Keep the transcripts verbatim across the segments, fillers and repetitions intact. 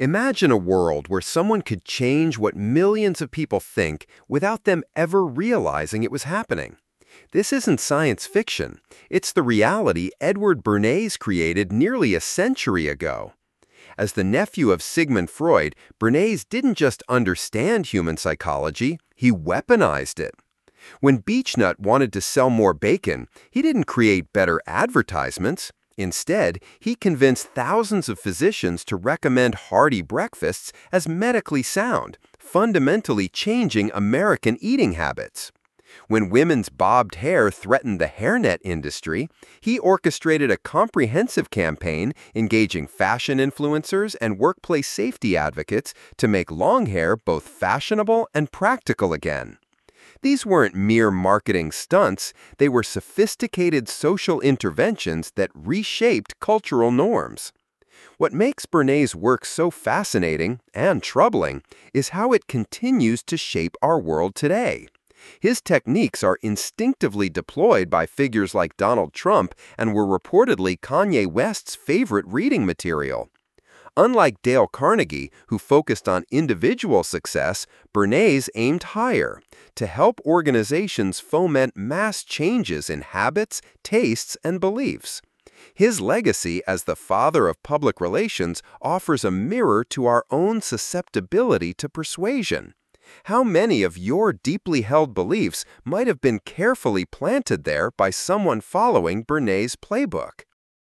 Imagine a world where someone could change what millions of people think without them ever realizing it was happening. This isn't science fiction. It's the reality Edward Bernays created nearly a century ago. As the nephew of Sigmund Freud, Bernays didn't just understand human psychology, he weaponized it. When Beechnut wanted to sell more bacon, he didn't create better advertisements. Instead, he convinced thousands of physicians to recommend hearty breakfasts as medically sound, fundamentally changing American eating habits. When women's bobbed hair threatened the hairnet industry, he orchestrated a comprehensive campaign engaging fashion influencers and workplace safety advocates to make long hair both fashionable and practical again. These weren't mere marketing stunts, they were sophisticated social interventions that reshaped cultural norms. What makes Bernays' work so fascinating and troubling is how it continues to shape our world today. His techniques are instinctively deployed by figures like Donald Trump and were reportedly Kanye West's favorite reading material. Unlike Dale Carnegie, who focused on individual success, Bernays aimed higher, to help organizations foment mass changes in habits, tastes, and beliefs. His legacy as the father of public relations offers a mirror to our own susceptibility to persuasion. How many of your deeply held beliefs might have been carefully planted there by someone following Bernays' playbook?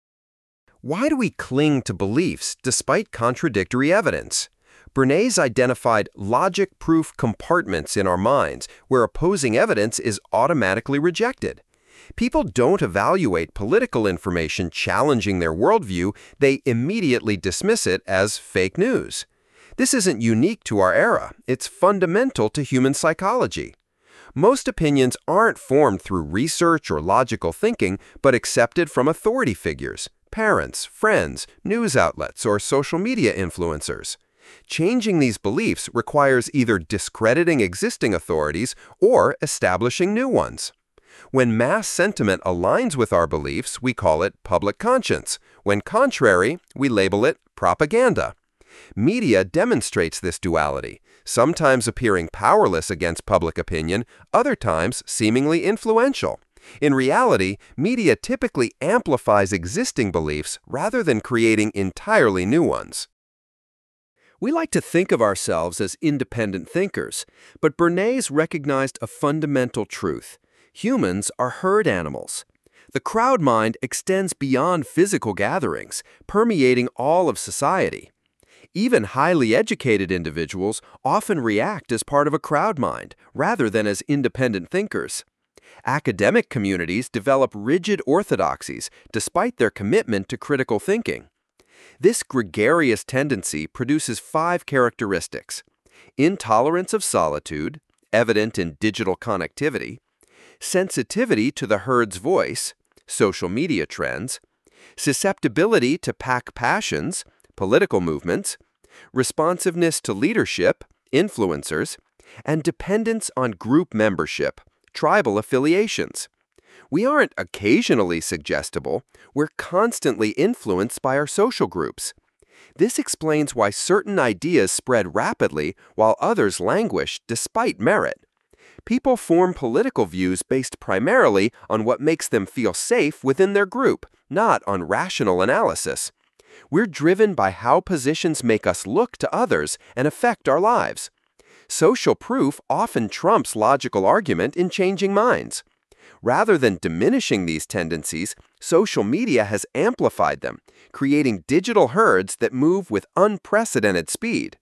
Why do we cling to beliefs despite contradictory evidence? Bernays identified logic-proof compartments in our minds where opposing evidence is automatically rejected. People don't evaluate political information challenging their worldview, they immediately dismiss it as fake news. This isn't unique to our era, it's fundamental to human psychology. Most opinions aren't formed through research or logical thinking, but accepted from authority figures, parents, friends, news outlets, or social media influencers. Changing these beliefs requires either discrediting existing authorities or establishing new ones. When mass sentiment aligns with our beliefs, we call it public conscience. When contrary, we label it propaganda. Media demonstrates this duality, sometimes appearing powerless against public opinion, other times seemingly influential. In reality, media typically amplifies existing beliefs rather than creating entirely new ones. We like to think of ourselves as independent thinkers, but Bernays recognized a fundamental truth. Humans are herd animals. The crowd mind extends beyond physical gatherings, permeating all of society. Even highly educated individuals often react as part of a crowd mind, rather than as independent thinkers. Academic communities develop rigid orthodoxies despite their commitment to critical thinking. This gregarious tendency produces five characteristics: intolerance of solitude, evident in digital connectivity; sensitivity to the herd's voice, social media trends; susceptibility to pack passions, political movements; responsiveness to leadership, influencers; and dependence on group membership, tribal affiliations. We aren't occasionally suggestible, we're constantly influenced by our social groups. This explains why certain ideas spread rapidly while others languish despite merit. People form political views based primarily on what makes them feel safe within their group, not on rational analysis. We're driven by how positions make us look to others and affect our lives. Social proof often trumps logical argument in changing minds. Rather than diminishing these tendencies, social media has amplified them, creating digital herds that move with unprecedented speed.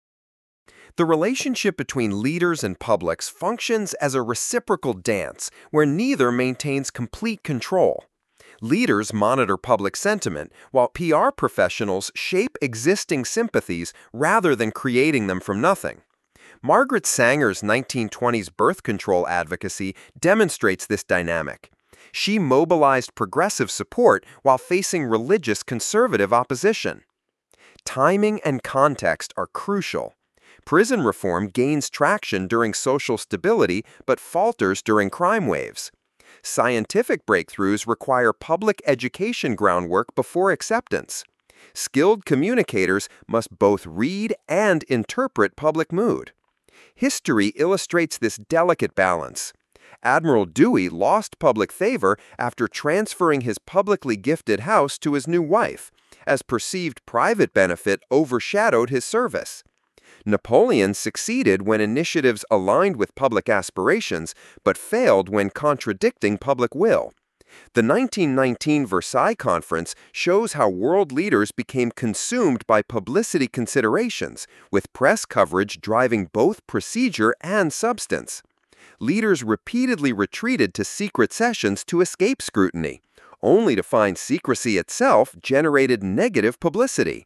The relationship between leaders and publics functions as a reciprocal dance where neither maintains complete control. Leaders monitor public sentiment, while P R professionals shape existing sympathies rather than creating them from nothing. Margaret Sanger's nineteen twenties birth control advocacy demonstrates this dynamic. She mobilized progressive support while facing religious conservative opposition. Timing and context are crucial. Prison reform gains traction during social stability but falters during crime waves. Scientific breakthroughs require public education groundwork before acceptance. Skilled communicators must both read and interpret public mood. History illustrates this delicate balance. Admiral Dewey lost public favor after transferring his publicly gifted house to his new wife, as perceived private benefit overshadowed his service. Napoleon succeeded when initiatives aligned with public aspirations, but failed when contradicting public will. The nineteen nineteen Versailles Conference shows how world leaders became consumed by publicity considerations, with press coverage driving both procedure and substance. Leaders repeatedly retreated to secret sessions to escape scrutiny, only to find secrecy itself generated negative publicity.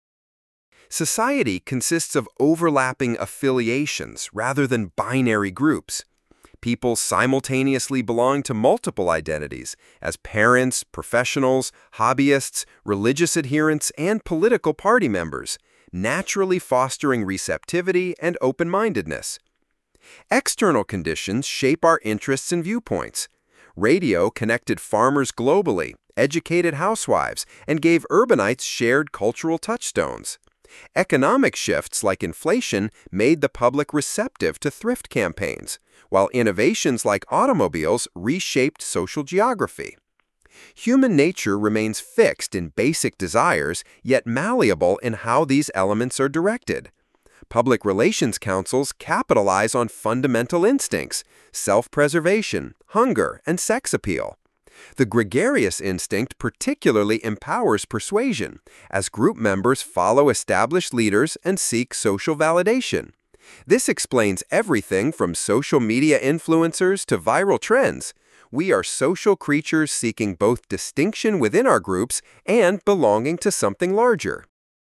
Society consists of overlapping affiliations rather than binary groups. People simultaneously belong to multiple identities as parents, professionals, hobbyists, religious adherents, and political party members, naturally fostering receptivity and open-mindedness. External conditions shape our interests and viewpoints. Radio connected farmers globally, educated housewives, and gave urbanites shared cultural touchstones. Economic shifts like inflation made the public receptive to thrift campaigns, while innovations like automobiles reshaped social geography. Human nature remains fixed in basic desires, yet malleable in how these elements are directed. Public relations councils capitalize on fundamental instincts, self-preservation, hunger, and sex appeal. The gregarious instinct particularly empowers persuasion, as group members follow established leaders and seek social validation. This explains everything from social media influencers to viral trends. We are social creatures seeking both distinction within our groups and belonging to something larger.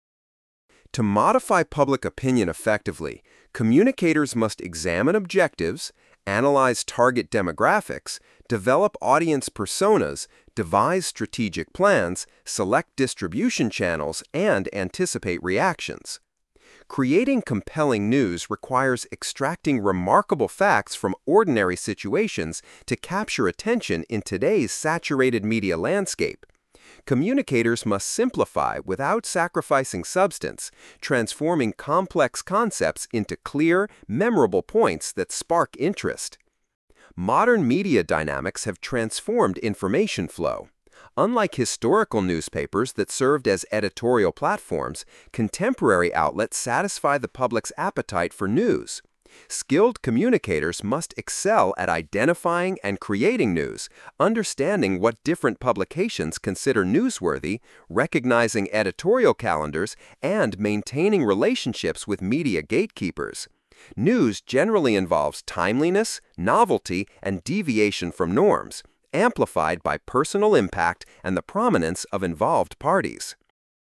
To modify public opinion effectively, communicators must examine objectives, analyze target demographics, develop audience personas, devise strategic plans, select distribution channels, and anticipate reactions. Creating compelling news requires extracting remarkable facts from ordinary situations to capture attention in today's saturated media landscape. Communicators must simplify without sacrificing substance, transforming complex concepts into clear, memorable points that spark interest. Modern media dynamics have transformed information flow. Unlike historical newspapers that served as editorial platforms, contemporary outlets satisfy the public's appetite for news. Skilled communicators must excel at identifying and creating news, understanding what different publications consider newsworthy, recognizing editorial calendars, and maintaining relationships with media gatekeepers. News generally involves timeliness, novelty, and deviation from norms, amplified by personal impact and the prominence of involved parties.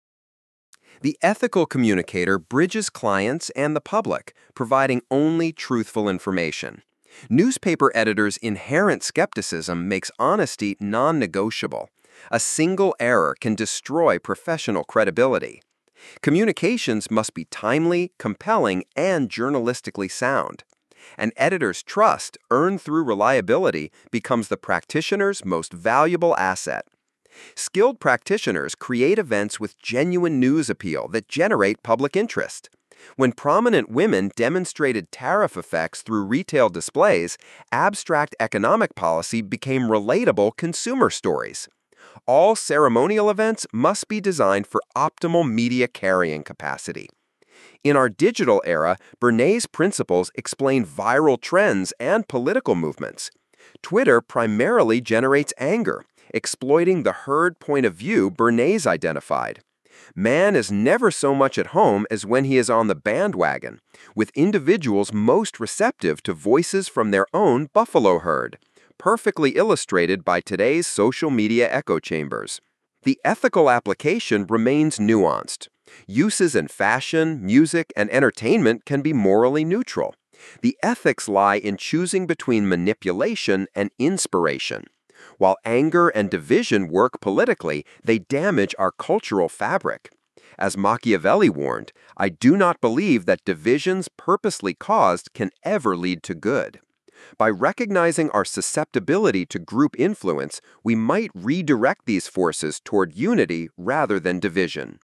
The ethical communicator bridges clients and the public, providing only truthful information. Newspaper editors' inherent skepticism makes honesty non-negotiable. A single error can destroy professional credibility. Communications must be timely, compelling, and journalistically sound. An editor's trust, earned through reliability, becomes the practitioner's most valuable asset. Skilled practitioners create events with genuine news appeal that generate public interest. When prominent women demonstrated tariff effects through retail displays, abstract economic policy became relatable consumer stories. All ceremonial events must be designed for optimal media carrying capacity. In our digital era, Bernays' principles explain viral trends and political movements. Twitter primarily generates anger, exploiting the herd point of view Bernays identified. Man is never so much at home as when he is on the bandwagon, with individuals most receptive to voices from their own buffalo herd, perfectly illustrated by today's social media echo chambers. The ethical application remains nuanced. Uses in fashion, music, and entertainment can be morally neutral. The ethics lie in choosing between manipulation and inspiration. While anger and division work politically, they damage our cultural fabric. As Machiavelli warned, I do not believe that divisions purposely caused can ever lead to good. By recognizing our susceptibility to group influence, we might redirect these forces toward unity rather than division.